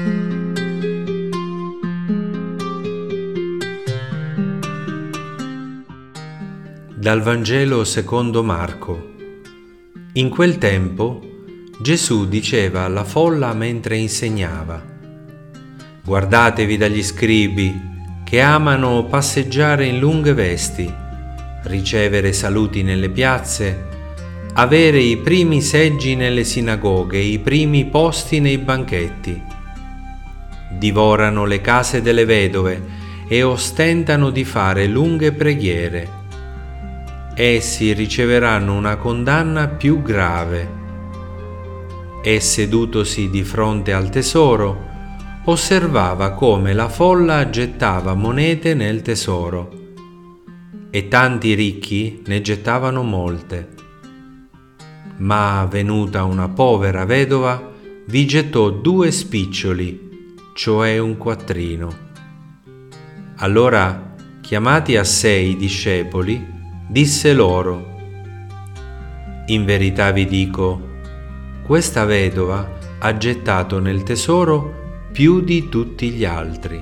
Dal Vangelo secondo Marco. In quel tempo Gesù diceva alla folla mentre insegnava: «Guardatevi dagli scribi che amano passeggiare in lunghe vesti, ricevere saluti nelle piazze, avere i primi seggi nelle sinagoghe, i primi posti nei banchetti. Divorano le case delle vedove e ostentano di fare lunghe preghiere. Essi riceveranno una condanna più grave». E sedutosi di fronte al tesoro, osservava come la folla gettava monete nel tesoro, e tanti ricchi ne gettavano molte. Ma venuta una povera vedova, vi gettò 2 spiccioli, cioè un quattrino. Allora, chiamati a sé i discepoli, disse loro: «In verità vi dico, questa vedova ha gettato nel tesoro più di tutti gli altri.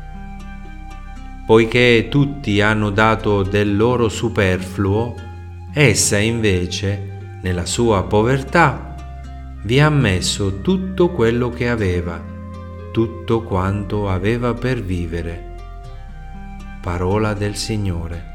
Poiché tutti hanno dato del loro superfluo, essa invece, nella sua povertà, vi ha messo tutto quello che aveva, tutto quanto aveva per vivere». Parola del Signore.